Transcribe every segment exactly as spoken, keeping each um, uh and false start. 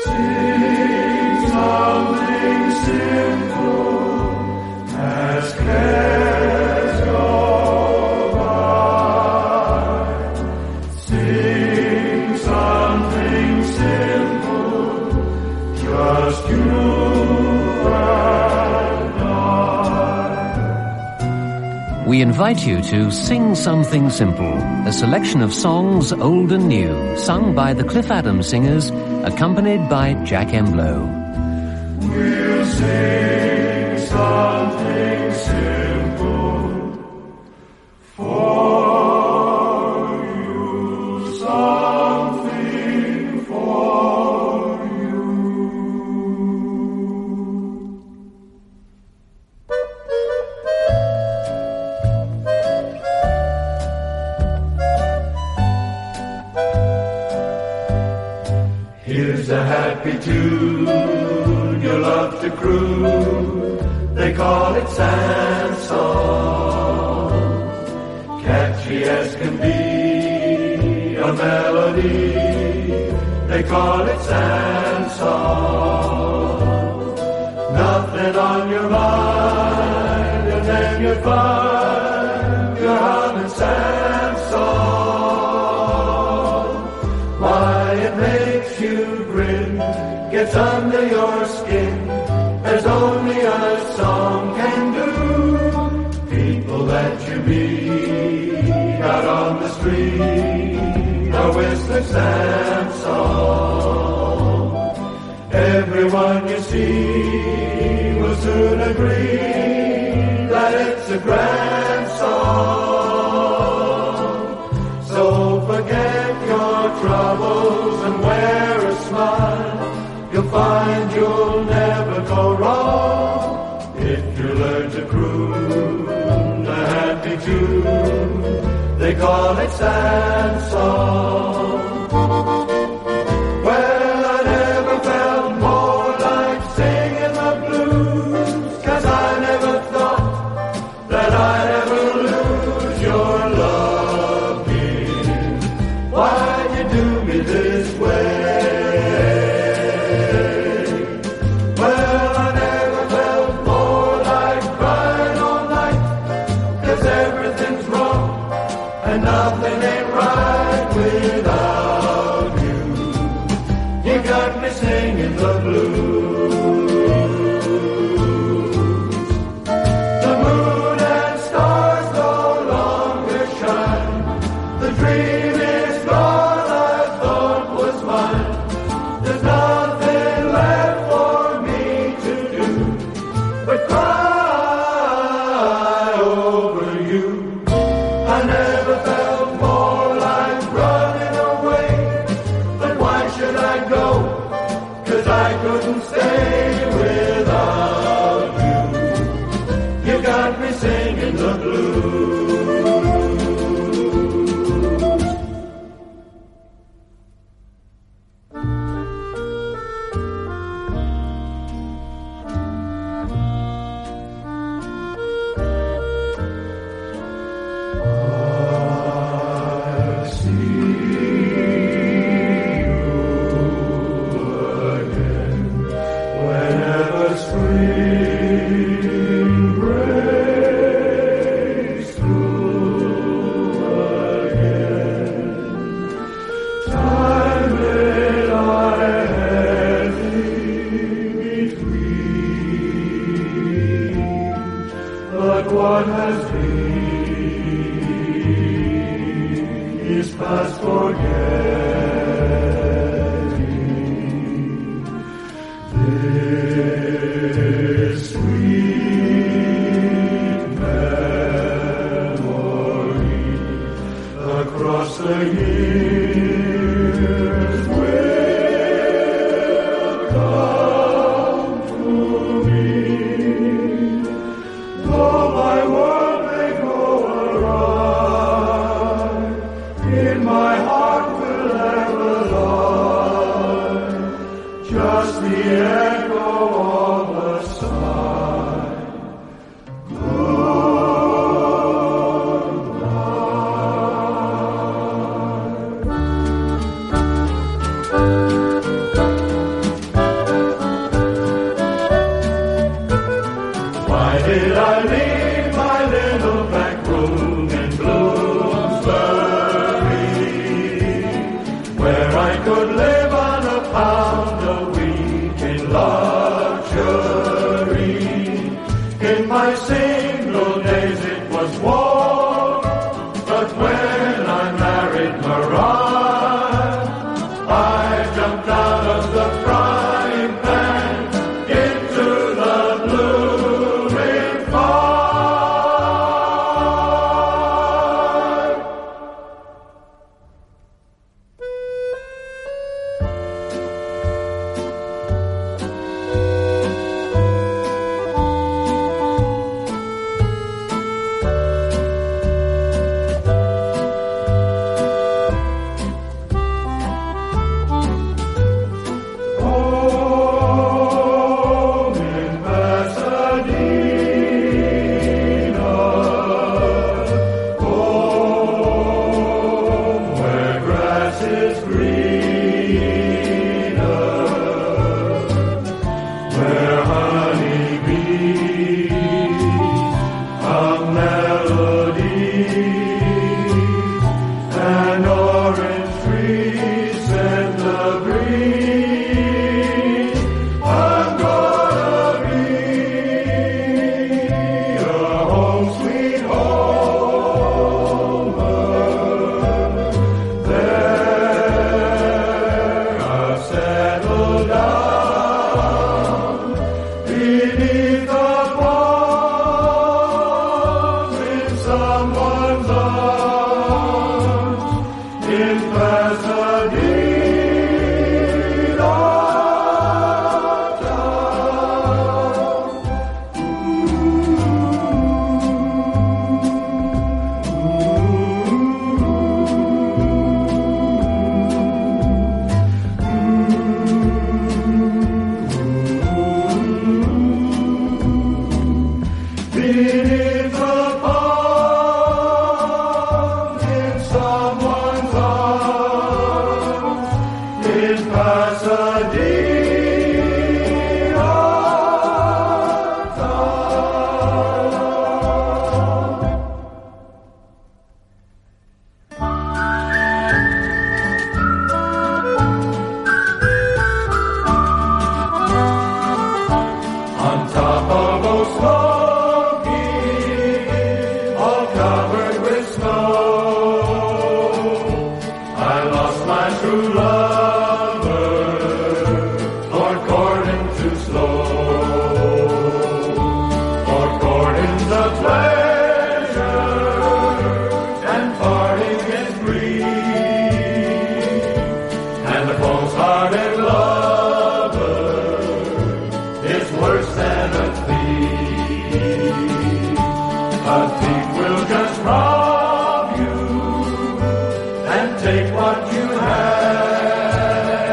We invite you to Sing Something Simple, a selection of songs old and new, sung by the Cliff Adams Singers, accompanied by Jack Emblow. We'll sing something simple for you, something for you. Here's a happy tune you love to croon. They call it Sansong. Catchy as can be, a melody. They call it Sansong. Nothing on your mind, and then you find you're humming Sansong. Why, it makes you grin, gets under your skin. There's only a song can do. People that you meet out on the street are whistling Sansong. Everyone you see will soon agree that it's a grand song. So forget your troubles and wear a smile. You'll find you'll never go wrong if you learn to croon a happy tune. They call it Sansong. Well, I never felt more like singing the blues, 'cause I never thought that I'd ever lose your love, dear. Why'd you do me this way? Nothing ain't right without you. You got me singing the blues. The moon and stars no longer shine. The dream is gone I thought was mine. There's nothing left for me to do but cry over you. I never felt more like running away, but why should I go? 'Cause I couldn't stay without you. You got me singing the blues. What has been is past forgetting. This sweet memory across the years will come to me. Though my world may go awry, in my heart will ever lie just the echo of a sigh. Goodbye. where I could live on a pound a week in luxury. In my single days it was war, but when I married Mariah, I jumped out of the frying pan into the blooming fire. Take what you have.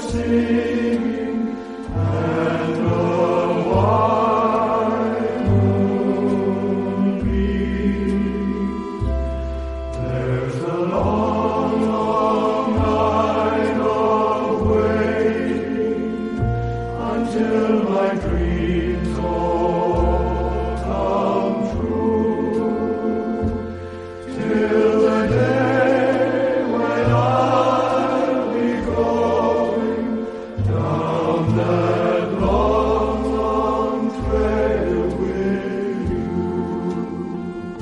singing, and the wide moon beams. There's a long, long night of waiting until my dreams all come true, till the day when I'll be going down that long, long trail with you.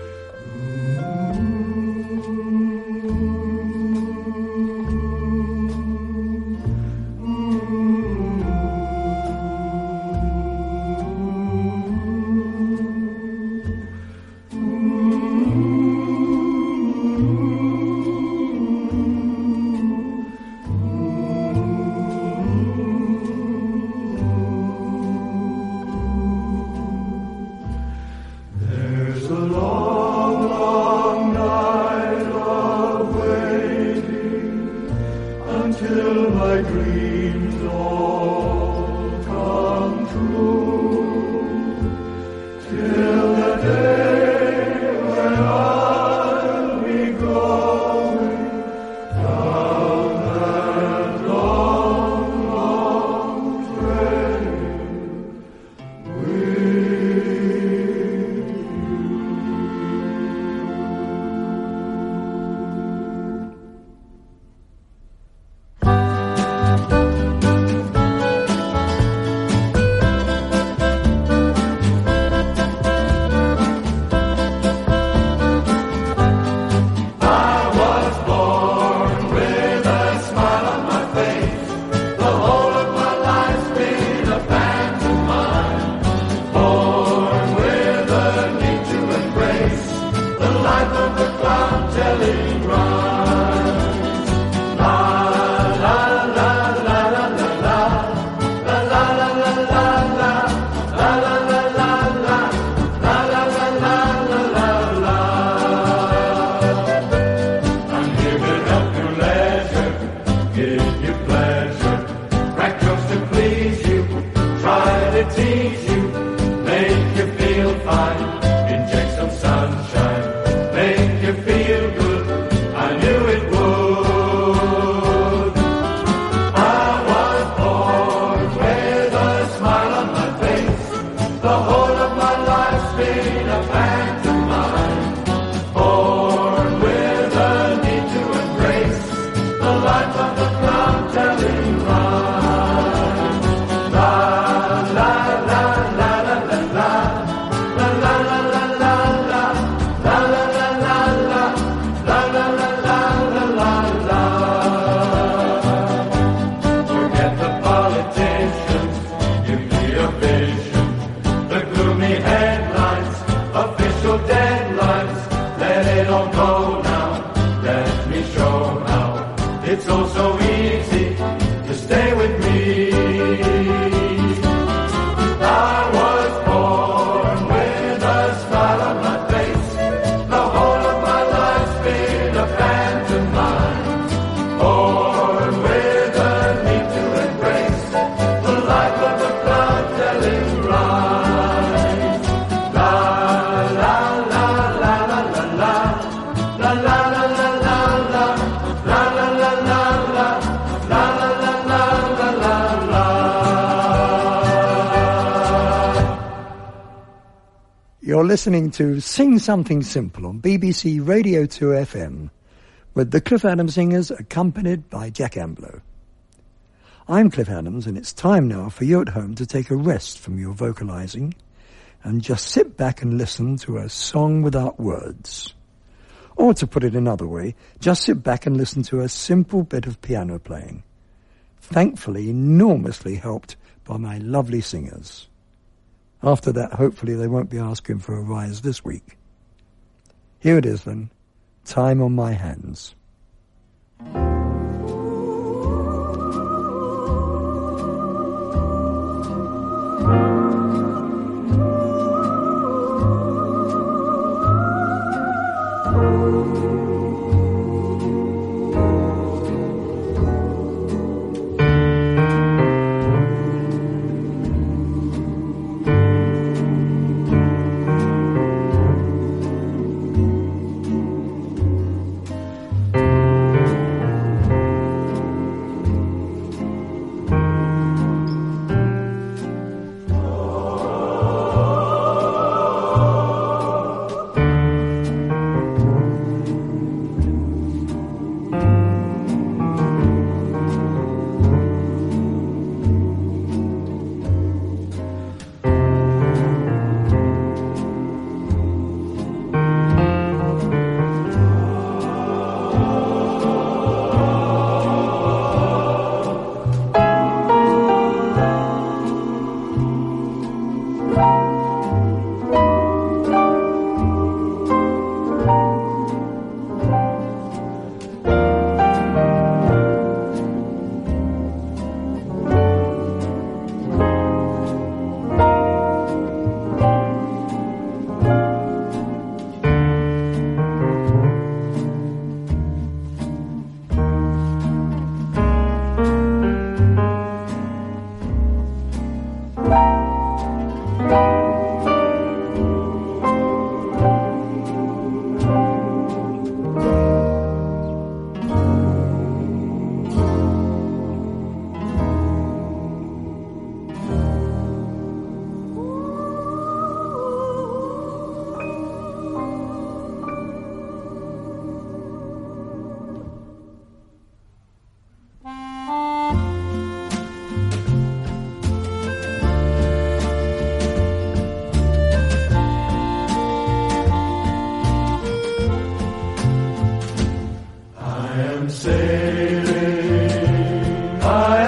There's a long, long night of waiting until my dreams all come true, till the day when I'll be going down that long, long trail with I was born with a smile on my face. The whole of my life's been a pantomime. Born with a need to embrace the life of the clown telling rhymes. La la la la la la la. La la la la la la. La la la la la. La la la la la la la. I'm here to help your leisure, give you pleasure, crack jokes to please you, try to tease you, make you feel fine, inject some sunshine, make you feel good. I knew it would. I was born with a smile on my face. The whole of my life's been a pantomime. Born with a need to embrace the life of the clown telling rhymes. La la la la la la la. La la la la la la. La la la la la. La la la la la la la. Forget the politicians, give me a vision. The gloomy headlines, official deadlines. Let it all go now, let me show how it's all so easy to stay with me. I was born with a smile on my face. The whole of my life's been a pantomime. Born with a need to embrace the life of the clown telling rhymes. La la la la la la la. La la la la la la. La la la la la. La la la la la la la. You're listening to Sing Something Simple on B B C Radio two F M with the Cliff Adams Singers accompanied by Jack Amblow. I'm Cliff Adams and it's time now for you at home to take a rest from your vocalizing and just sit back and listen to a song without words. Or to put it another way, just sit back and listen to a simple bit of piano playing. Thankfully, enormously helped by my lovely singers. After that, hopefully they won't be asking for a rise this week. Here it is then, Time on My Hands.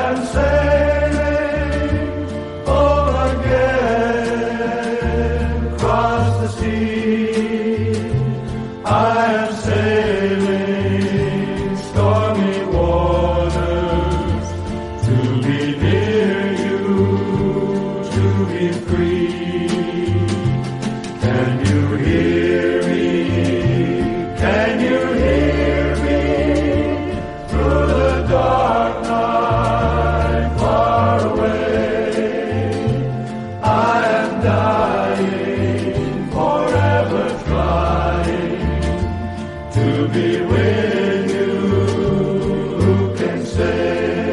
am sailing home again across the sea. I am sailing stormy waters to be near you, to be free. Can you hear me? Can you hear me through the dark night far away? I am dying, forever trying to be with you. Who can say?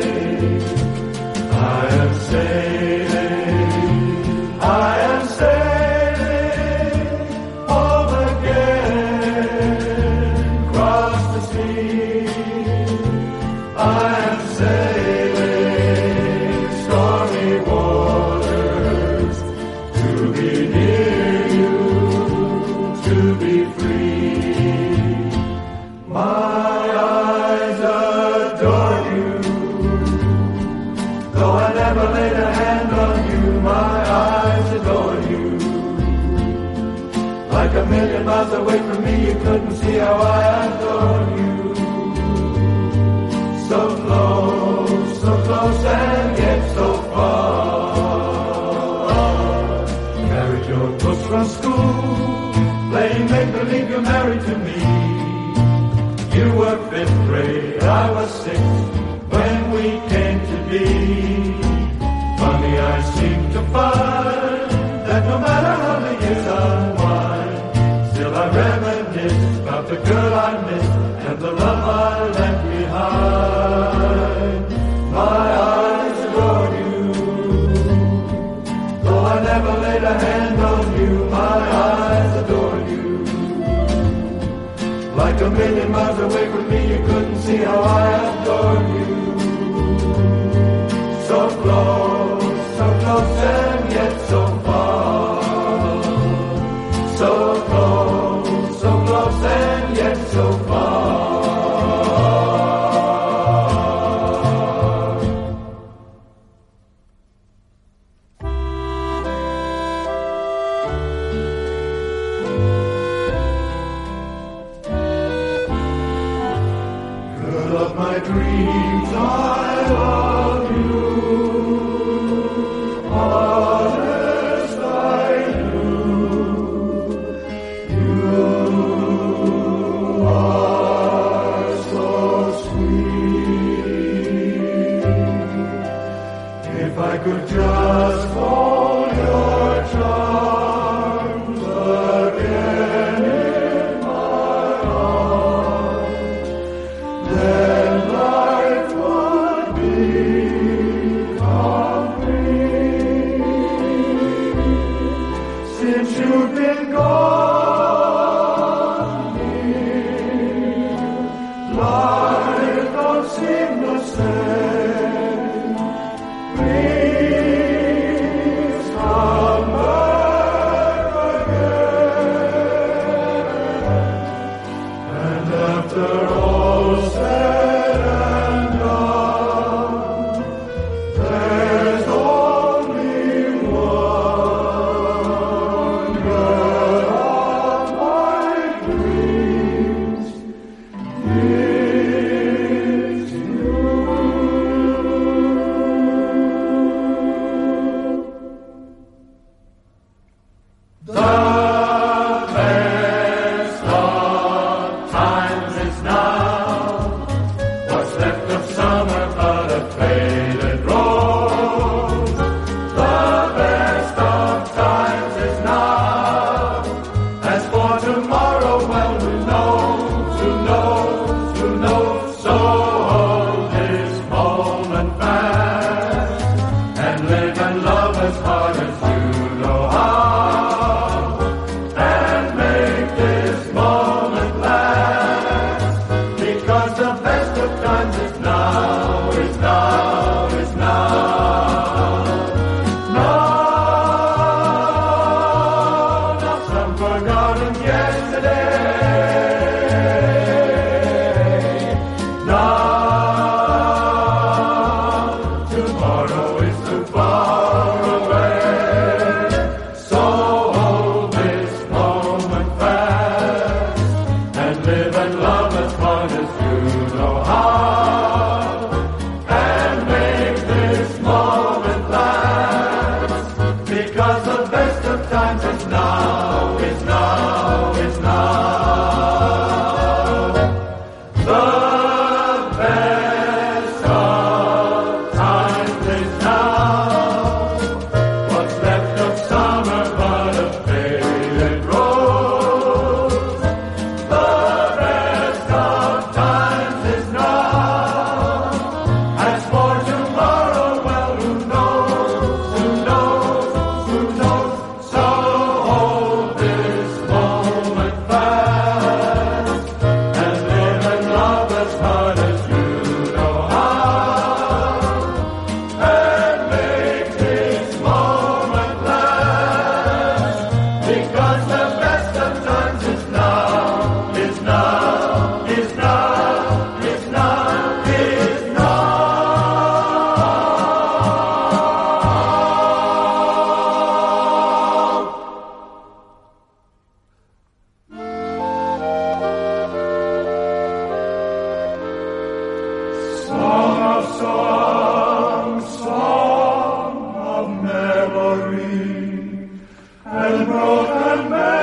I am sailing, I am sailing home again across the sea. I am sailing stormy waters to be near you, to be free. My eyes adore you, though I never laid a hand on you. My eyes adore you. Like a million miles away from me, you couldn't see how I adore you. So close, so close and yet so far. Carried your books from school, playing make-believe you're married to me. You were fifth grade, I was sixth when we came to be. Funny, I seem to find that no matter how the years unwind, still I reminisce about the girl I missed and the love I left behind. My eyes adore you, though I never laid a hand on you. My eyes adore you. Like a million miles away from me, you couldn't see how I adore you. So close, so close and yet so far. So close, so close and yet so far. Girl of my dreams, I love you. Honest, I do. You are so sweet. If I could just hold your charms again in my arms, then life would be complete. Since you've been gone, dear, life don't seem the same. Please come back again. And after all said and done, there's only one girl of my dreams. It's you. tomorrow is too far away. So hold this moment fast and live and love as hard as you know how, and make this moment last, because the best of times is now, is now, is now. The best of times is now. What's left of summer but a faded rose. The best of times is now. As for tomorrow, well, who knows, who knows, who knows. So hold this moment fast and live and love as hard as you know how, and make this moment last, because the best of times is now, is now, is now, is now, is now. Song of song, song of memory, and broken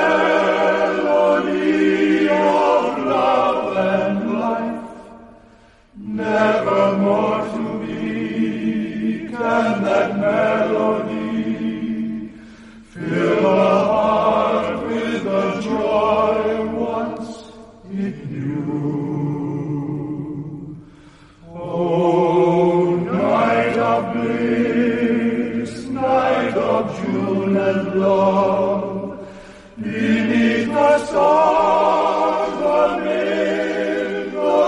melody of love and life, never more to be can that melody fill a heart with the joy once it knew. Oh, night of bliss, night of June and love, beneath the stars amid the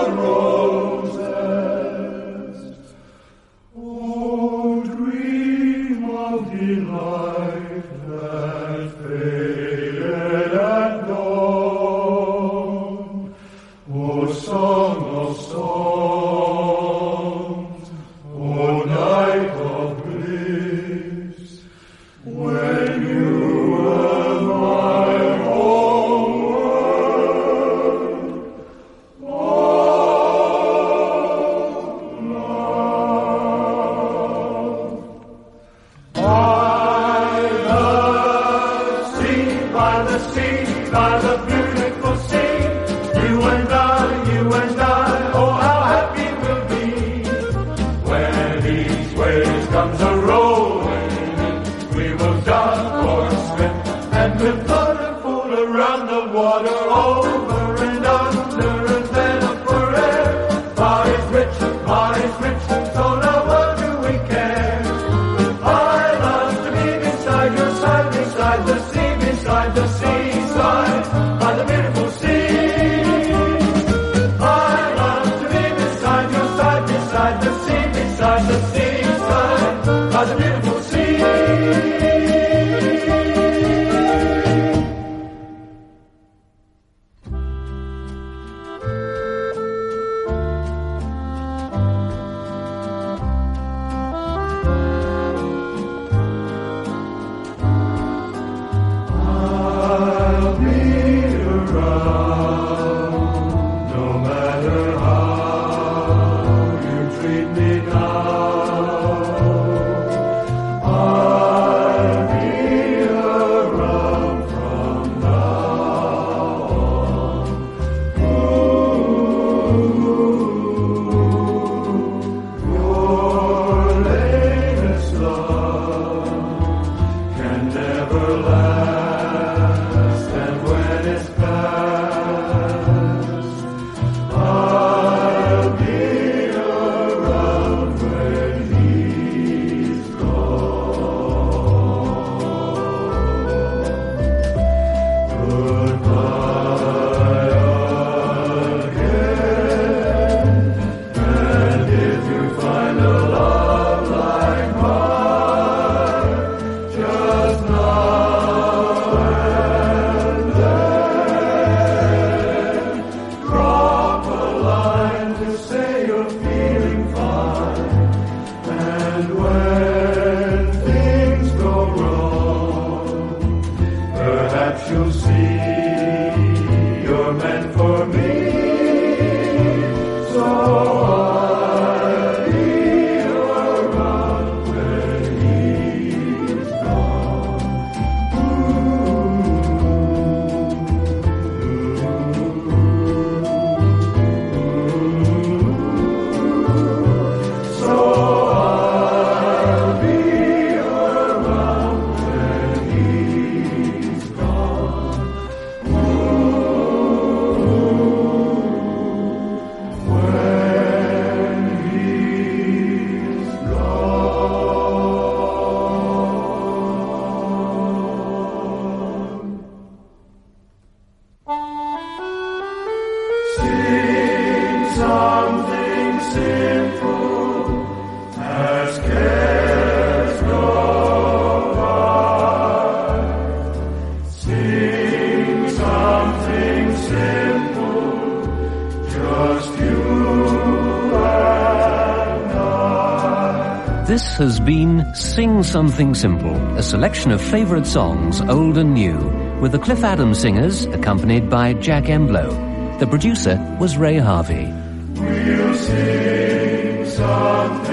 roses. Oh, dream of delight that faded at dawn. Oh, song of songs, oh, night of bliss, when you were my whole world of love. By the sea, by the sea, by the beautiful sea, you and I, you and I, oh how happy we'll be when each wave comes a-rolling in. We will dive or swim, and we'll float and fool around the water, over and under and then up forever. Far is rich, far is rich, so now what do we care? I love to be beside your side, beside the sea, beside the seaside, by the beautiful sea. I love to be beside your side, beside the sea, beside the seaside, by the beautiful sea. And when things go wrong, perhaps you'll see you're meant for me. So I'll be around when he's gone. So I'll be around when he's gone. When he's gone. Sing something simple as cares go by. Sing something simple, just you and I. This has been Sing Something Simple, a selection of favourite songs, old and new, with the Cliff Adams Singers, accompanied by Jack Emblow. The producer was Ray Harvey. We'll sing something